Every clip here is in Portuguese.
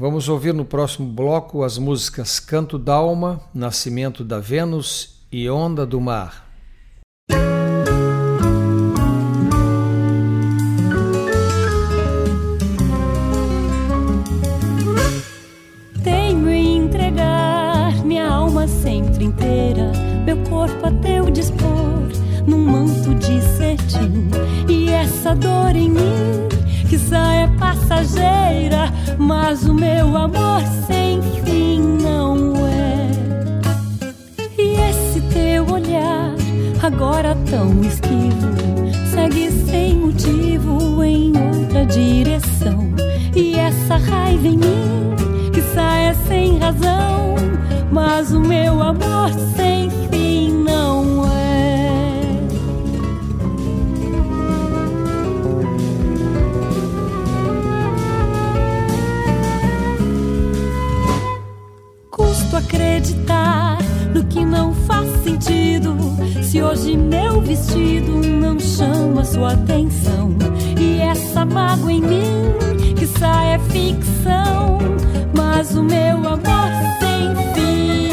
Vamos ouvir no próximo bloco as músicas Canto d'Alma, Nascimento da Vênus e Onda do Mar. Tenho em entregar minha alma sempre inteira, meu corpo a teu dispor, num manto de cetim. E essa dor em mim, que é passageira, mas o meu amor sem fim não é. E esse teu olhar, agora tão esquivo, segue sem motivo em outra direção. E essa raiva em mim, que é sem razão, mas o meu amor sem fim não é. Custo acreditar no que não faz sentido, se hoje meu vestido não chama sua atenção. E essa mágoa em mim, que é ficção, mas o meu amor sem fim.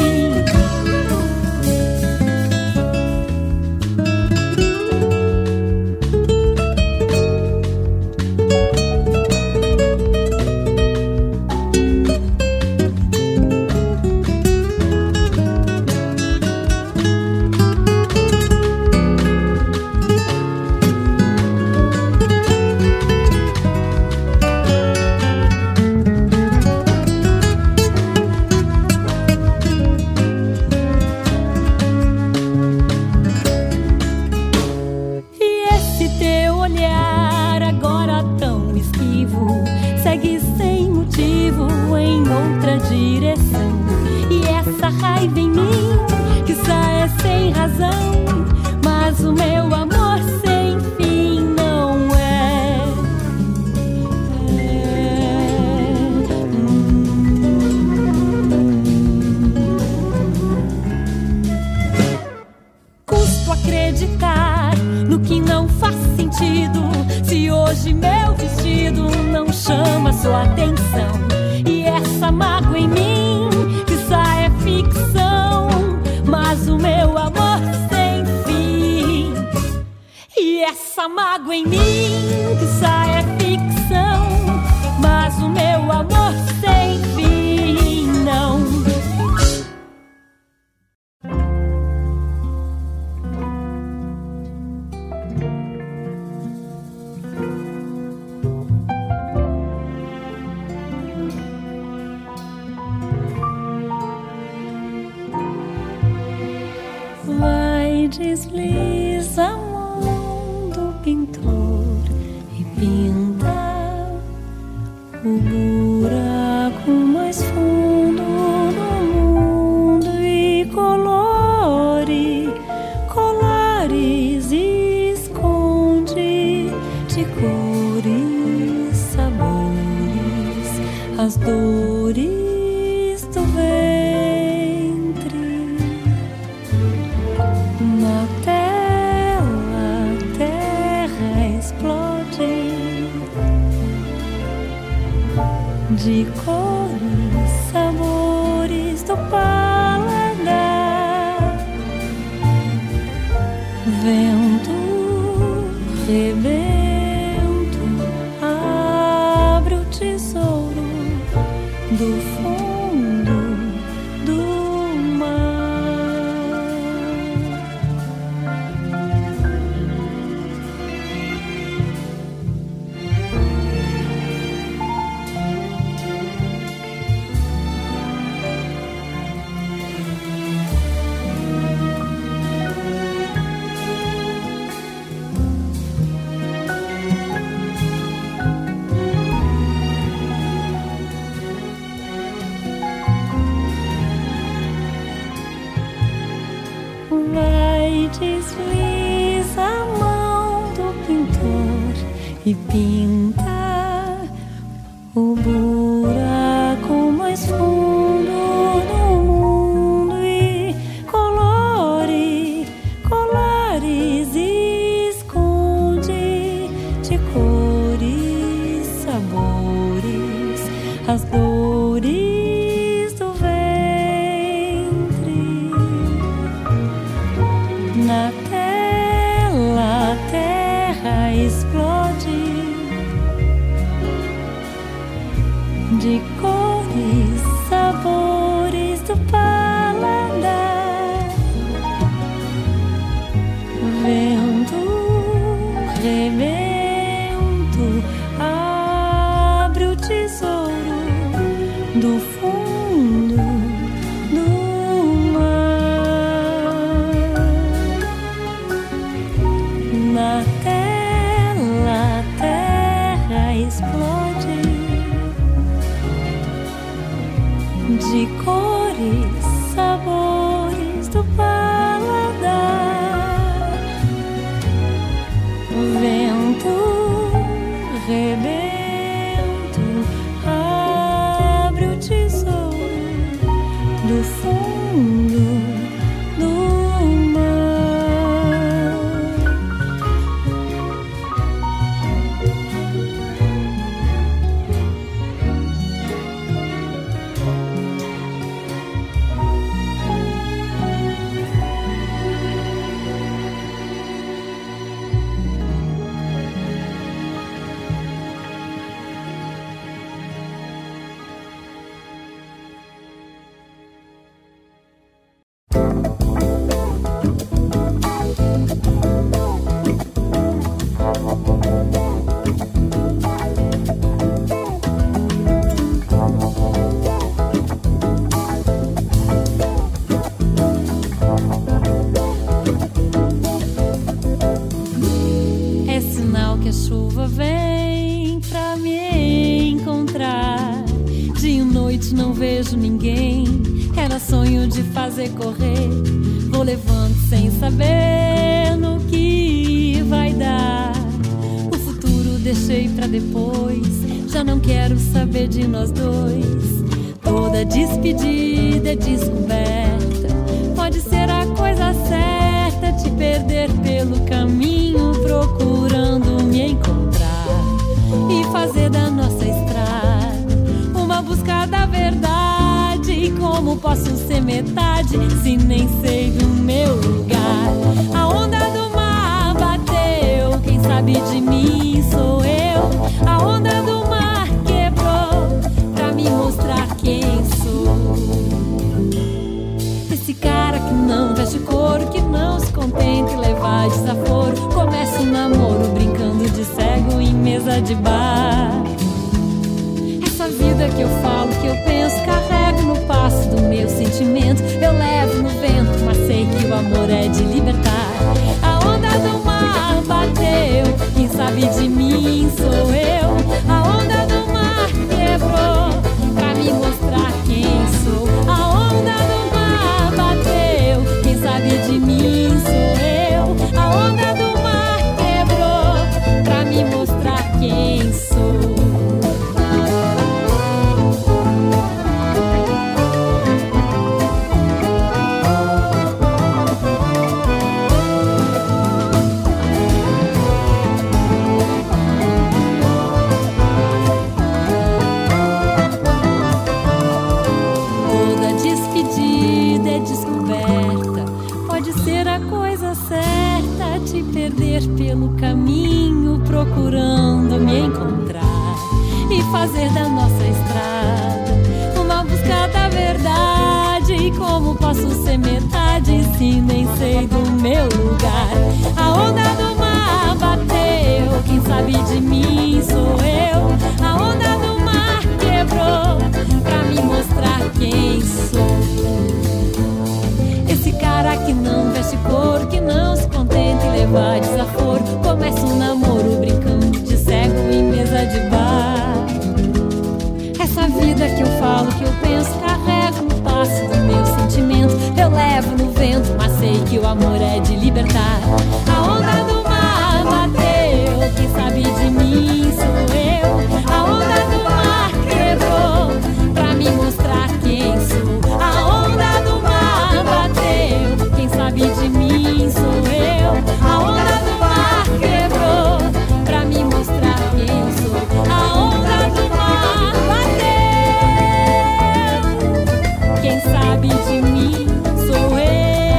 Desliza a mão do pintor e pinta o buraco mais fundo do mundo e colores e esconde de cores, sabores, as dores do ventre. Na tela, a terra explode de cores, sabores do paladar. Vento, rebento, abre o tesouro do fundo do mar. Vai, desliza a mão do pintor e pinta o buraco mais fundo do mundo e colores e esconde de cores, sabores, as dores. fazer correr. Vou levando sem saber no que vai dar. O futuro deixei pra depois, já não quero saber de nós dois. Toda despedida é descoberta, pode ser a coisa certa, te perder pelo caminho, procurando me encontrar e fazer da nossa estrada uma busca da verdade. E como posso ser metade se nem sei do meu lugar? A onda do mar bateu, quem sabe de mim sou eu. A onda do mar quebrou pra me mostrar quem sou. Esse cara que não veste couro, que não se contenta em levar desaforo, começa um namoro brincando de cego em mesa de bar. Essa vida que eu falo, que eu penso, carrego no passo do meu sentimento. Eu levo no vento, mas sei que o amor é de libertar. A onda do mar bateu, quem sabe de mim sou eu. A onda do mar quebrou pra me mostrar quem sou. A onda do mar bateu, quem sabe de mim sou eu. A onda do mar quebrou pra me mostrar quem sou. Perder pelo caminho, procurando me encontrar e fazer da nossa estrada uma busca da verdade. E como posso ser metade se nem sei do meu lugar? A onda do mar bateu, quem sabe de mim sou eu. A onda do mar quebrou pra me mostrar quem sou. Esse cara que não veste couro, que não se contenta em levar desaforo, começa um namoro brincando de cego em mesa de bar. Essa vida que eu falo, que eu penso, carrego no passo do meu sentimento. Eu levo no vento, mas sei que o amor é de libertar. A onda do mar bateu, quem sabe de mim sou eu. A onda do mar quebrou pra me mostrar quem sou. A onda do mar bateu, quem sabe de mim sou eu. A onda do mar quebrou pra me mostrar quem sou. A onda do mar bateu, quem sabe de mim sou eu.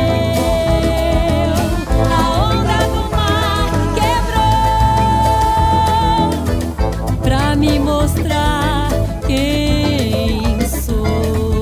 A onda do mar quebrou pra me mostrar quem sou.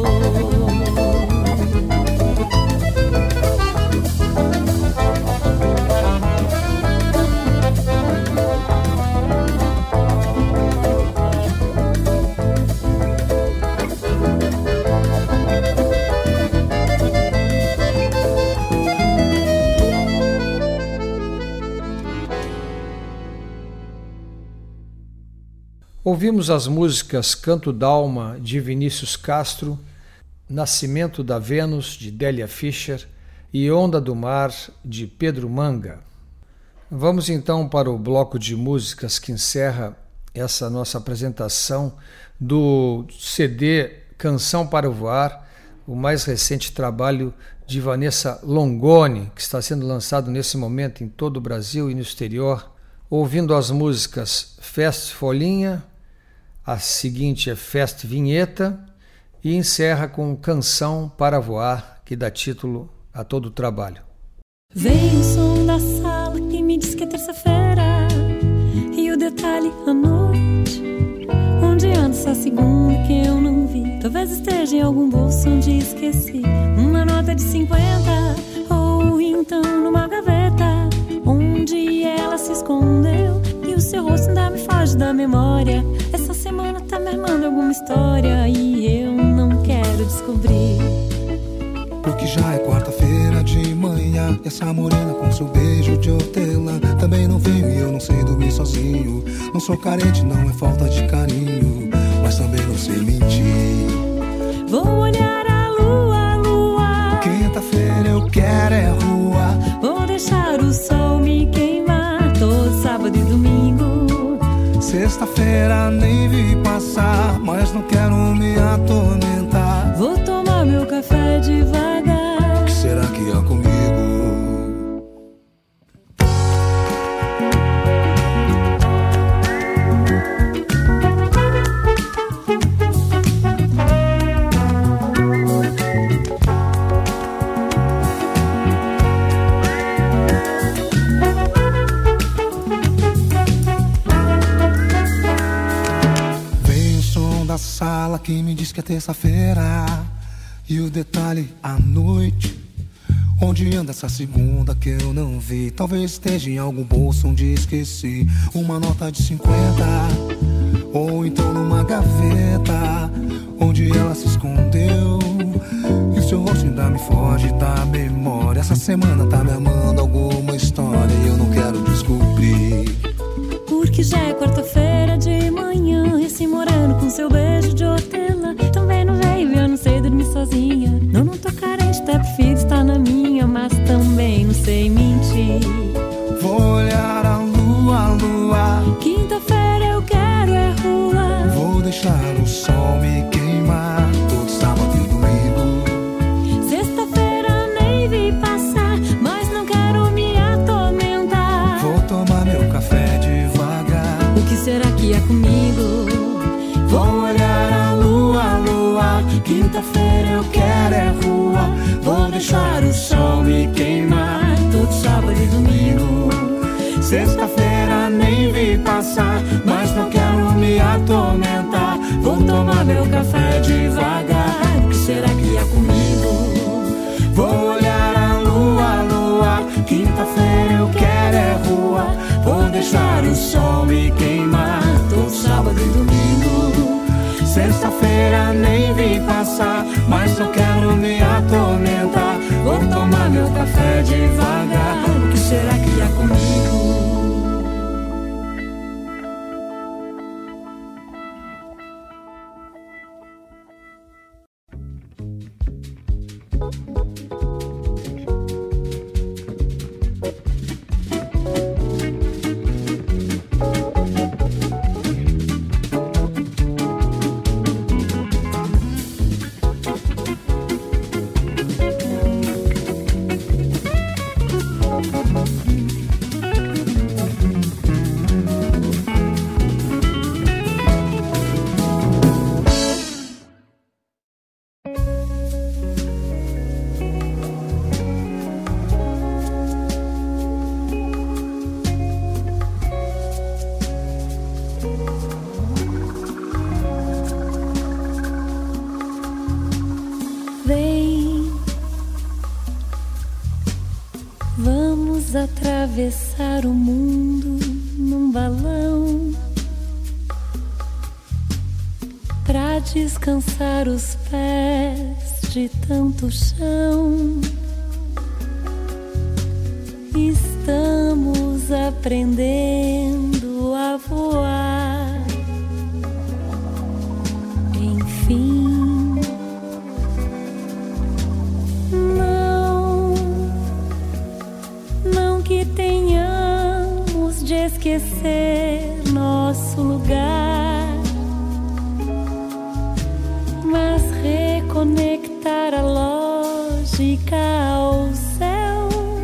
Ouvimos as músicas Canto d'Alma, de Vinícius Castro, Nascimento da Vênus, de Délia Fischer, e Onda do Mar, de Pedro Manga. Vamos então para o bloco de músicas que encerra essa nossa apresentação do CD Canção para Voar, o mais recente trabalho de Vanessa Longoni, que está sendo lançado nesse momento em todo o Brasil e no exterior, ouvindo as músicas Fest Folhinha, a seguinte é Fest Vinheta, e encerra com Canção para Voar, que dá título a todo o trabalho. Vem o som da sala que me diz que é terça-feira, e o detalhe à noite, onde anda essa segunda que eu não vi. Talvez esteja em algum bolso onde esqueci uma nota de 50, ou então numa gaveta onde ela se escondeu, e o seu rosto ainda me foge da memória. Essa semana tá me armando alguma história e eu não quero descobrir. Porque já é quarta-feira de manhã, e essa morena com seu beijo de hortelã também não veio e eu não sei dormir sozinho. Não sou carente, não é falta de carinho, mas também não sei mentir. Vou olhar a lua, que Sexta-feira eu quero é rua. Vou deixar o sol me queimar todo sábado e domingo. Sexta-feira nem vi passar, mas não quero me atormentar. Vou tomar meu café devagar. O que será que há comigo? Sala que me diz que é terça-feira. E o detalhe, à noite. Onde anda essa segunda que eu não vi? Talvez esteja em algum bolso onde esqueci uma nota de 50, ou então numa gaveta onde ela se escondeu. E o seu rosto ainda me foge da memória. Essa semana tá me amando alguma história e eu não quero descobrir. Porque já é quarta-feira de manhã. Esse moreno com seu beijo de hortelã também não veio e eu não sei dormir sozinha. Não tô carente, até prefiro estar na minha, mas também não sei mentir. Vou olhar a lua, lua. Quinta-feira eu quero é rua. Vou deixar o sol me queimar todo sábado e domingo. Sexta-feira nem vi passar, mas não quero me atormentar. Vou tomar meu café devagar. O que será que é comigo? Vou olhar a lua, lua. Quinta-feira eu quero é rua. Vou deixar o sol me queimar todo sábado e domingo. Sexta-feira nem vi passar, mas não quero me atormentar. Vou tomar meu café devagar. O que será que é comigo? Vou olhar a lua, lua. Quinta-feira eu quero é rua. Vou deixar o sol me queimar todo sábado e domingo. Sexta-feira nem vi passar, mas não quero me atormentar. Vou tomar meu café devagar. O que será que é comigo? Atravessar o mundo num balão pra descansar os pés de tanto chão. Estamos aprendendo a voar. Enfim. De esquecer nosso lugar, mas reconectar a lógica ao céu.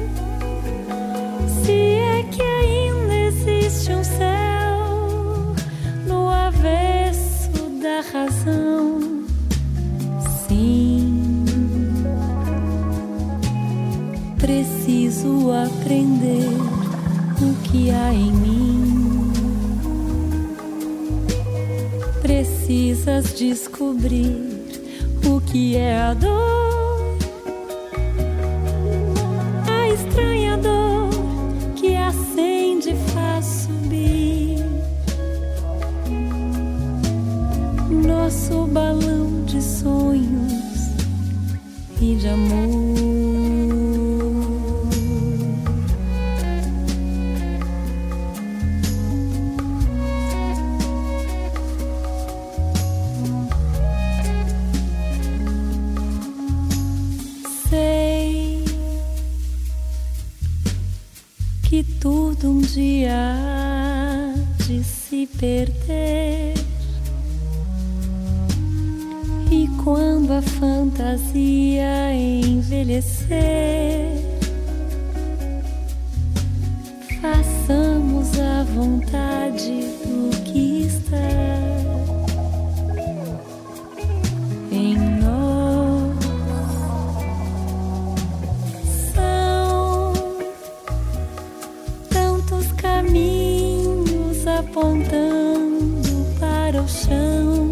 Se é que ainda existe um céu no avesso da razão, sim, preciso aprender o que há em mim. Precisas descobrir o que é a dor, a estranha dor que acende e faz subir nosso balão de sonhos e de amor. que tudo um dia há de se perder. E quando a fantasia envelhecer, façamos a vontade do que está em nós. São tantos caminhos apontando para o chão,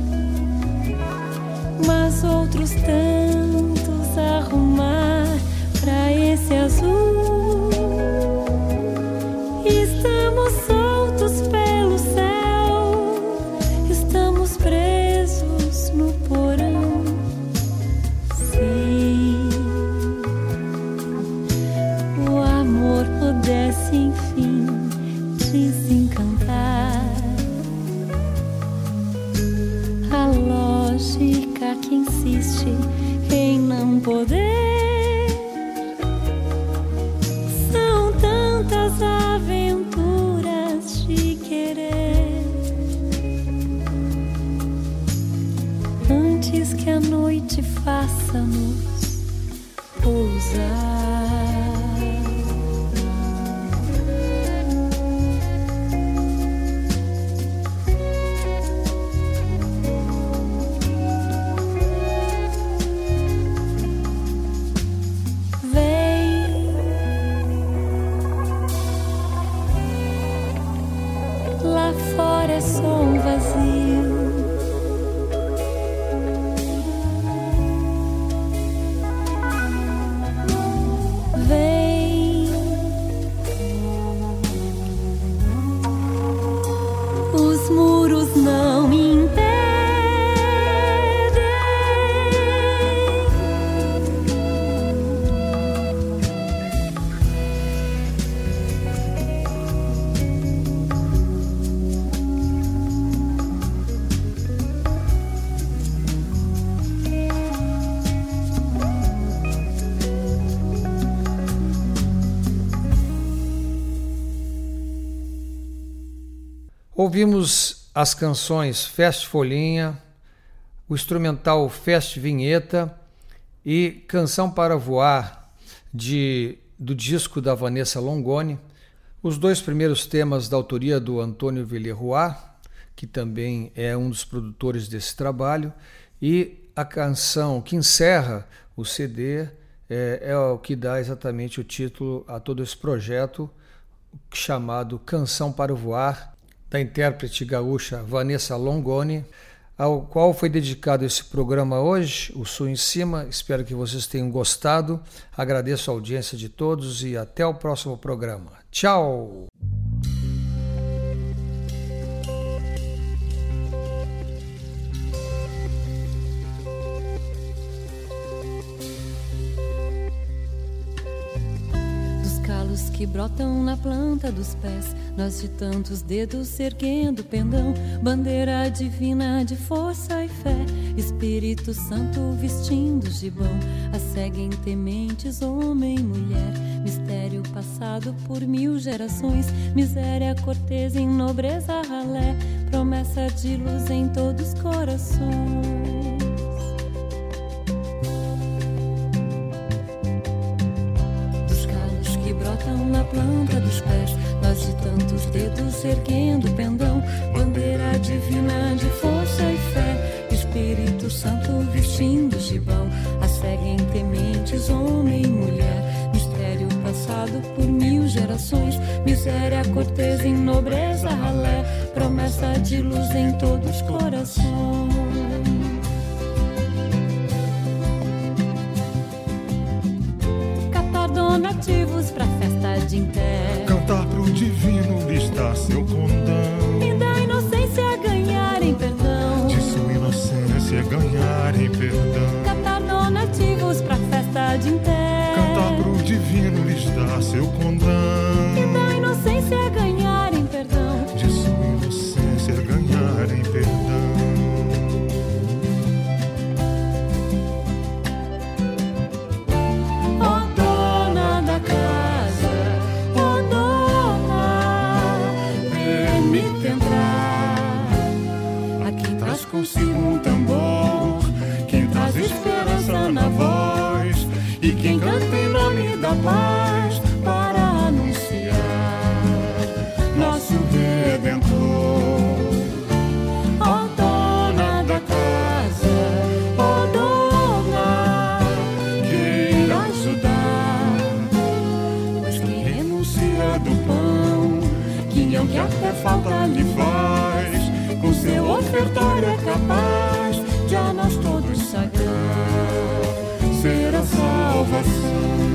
mas outros tantos a rumar pra esse azul. Estamos soltos pelo céu, estamos presos no porão. Se o amor pudesse enfim desencantar, a lógica que insiste em não poder. São tantas aventuras de querer, antes que a noite faça-nos pousar. Lá fora é só um vazio, vem. Os muros não me impedem. Ouvimos as canções Feste Folhinha, o instrumental Feste Vinheta e Canção para Voar, do disco da Vanessa Longoni. Os dois primeiros temas da autoria do Antônio Villerroy, que também é um dos produtores desse trabalho, e a canção que encerra o CD é o que dá exatamente o título a todo esse projeto, chamado Canção para Voar, da intérprete gaúcha Vanessa Longoni, ao qual foi dedicado esse programa hoje, o Sul em Cima. Espero que vocês tenham gostado. Agradeço a audiência de todos e até o próximo programa. Tchau! Calos que brotam na planta dos pés, nós de tantos dedos erguendo pendão, bandeira divina de força e fé, Espírito Santo vestindo gibão, a seguem tementes homem e mulher, mistério passado por 1000 gerações, miséria, corteza em nobreza ralé, promessa de luz em todos os corações. Na planta dos pés, nós de tantos dedos erguendo pendão, bandeira divina de força e fé, Espírito Santo vestindo gibão, a seguem tementes homem e mulher, mistério passado por 1000 gerações, miséria, corteza em nobreza ralé, promessa de luz em todos os corações. Donativos pra festa de Inté, cantar pro divino listar seu condão, e da inocência ganharem perdão, de sua inocência ganharem perdão. Cantar donativos pra festa de Inté, cantar pro divino listar seu condão, e da inocência ganharem perdão, de sua inocência ganharem perdão. Ó dona da casa, ó em nome da paz para anunciar nosso Redentor. Ó dona da casa, ó dona, queira ajudar, pois quem renuncia do pão, quinhão que até falta lhe faz, com seu ofertório é capaz de a nós todos sagrar, ser a salvação.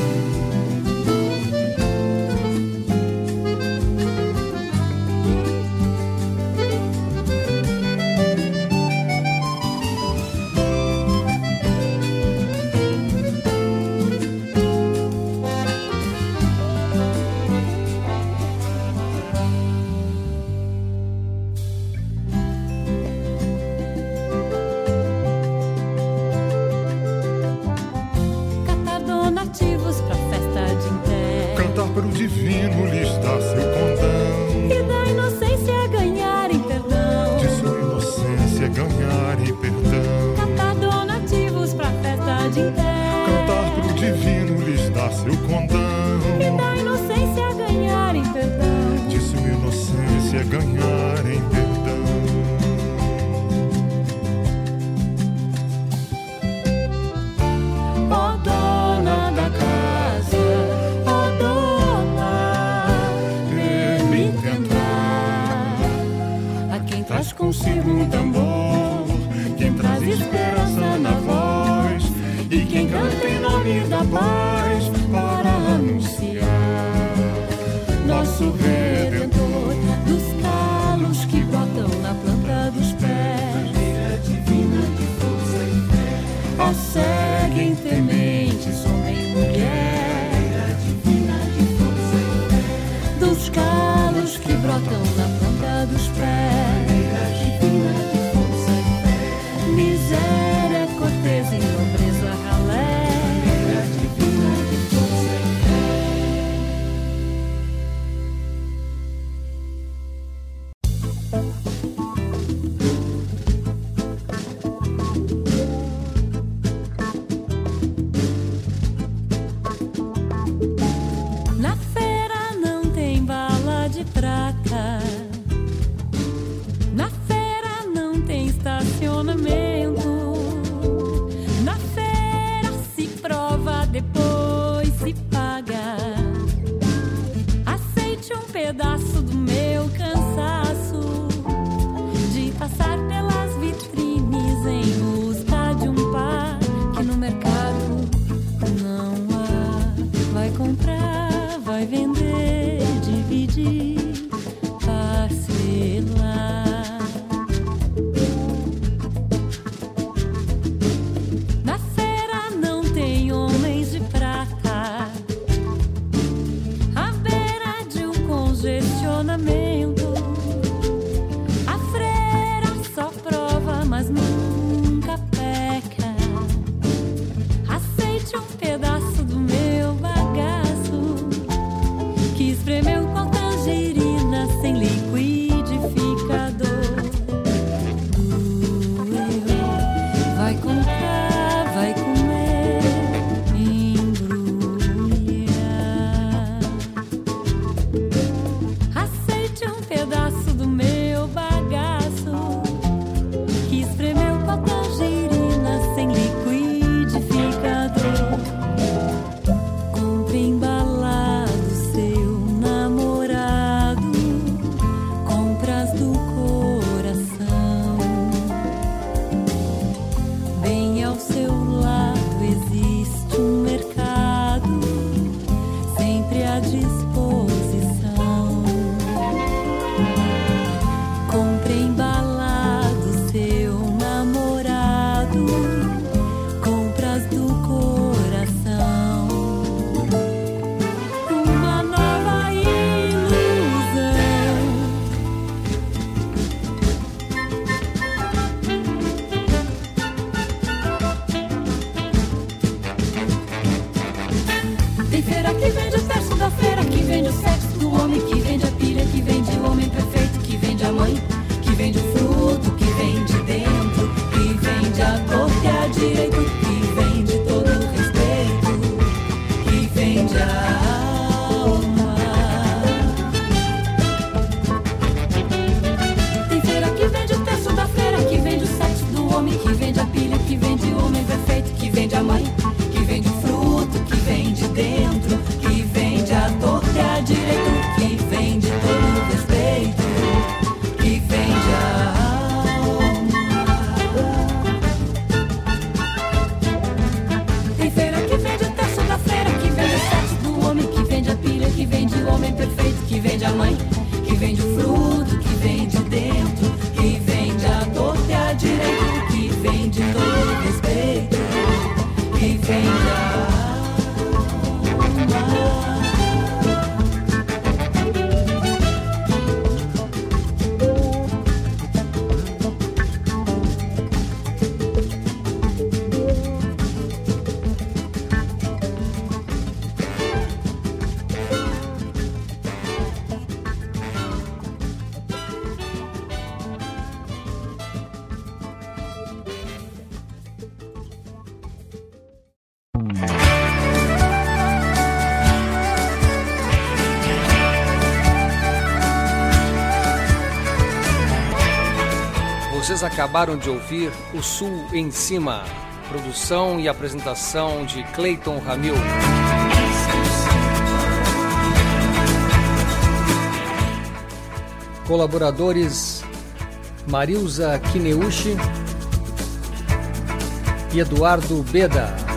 Para o divino lhes dá seu condão, e da inocência ganhar em perdão, de sua inocência ganhar em perdão. Cantar donativos pra festa de Inter, Cantar para o divino lhes dá seu condão, e da inocência ganhar em perdão, de sua inocência ganhar em perdão. Ó dona da casa, traz consigo um tambor, quem traz esperança na voz, e quem canta em nome da paz para anunciar nosso Redentor, dos calos que brotam na planta dos pés, divina de força e fé, ó seguem tementes, homem e mulher, divina de força e fé, dos calos que brotam na planta dos pés, miséria, corteza e nobreza ralé, divina de força e fé. Vocês acabaram de ouvir O Sul em Cima, produção e apresentação de Cleiton Ramil. Colaboradores Marilza Kineuchi e Eduardo Beda.